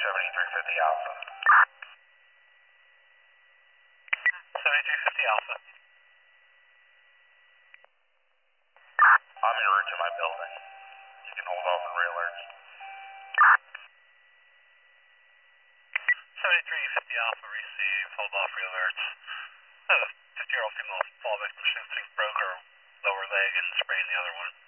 7350 Alpha. 7350 Alpha. I'm en route to my building. You can hold off on rail alerts. 7350 Alpha, receive, hold off rail alerts. I have a 50-year-old female fall victim, she thinks broke her lower leg and sprained the other one.